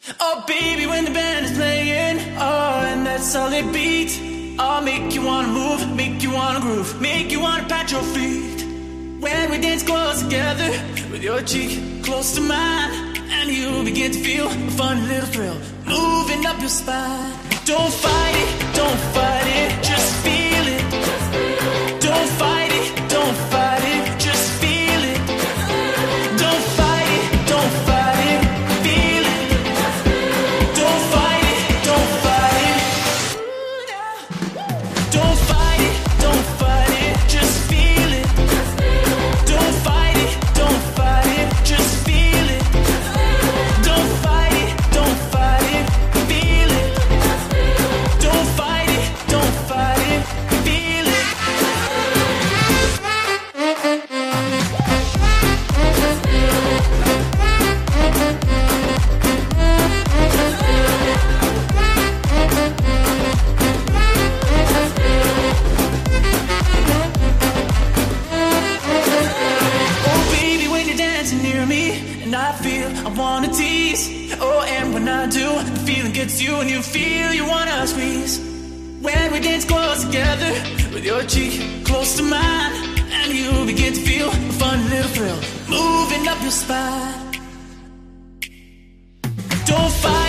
Oh baby, when the band is playing, oh, and that solid beat, I'll make you wanna move, make you wanna groove, make you wanna pat your feet. When we dance close together, with your cheek close to mine, and you begin to feel a fun little thrill moving up your spine. Don't fight it, just feel it. Don't fight it, just feel it. Don't fight it, feel it. Don't fight it, don't fight it. Don't fight it, just feel it. Don't fight it, just feel it. Don't fight it, feel it. Don't fight it, feel it. Oh baby, when you're dancing near me, and I feel I wanna tease. Oh, and when I do, the feeling gets you, and you feel you wanna squeeze. When we dance close together, with your cheek close to mine, and you begin to feel a fun little thrill moving up your spine. Don't fight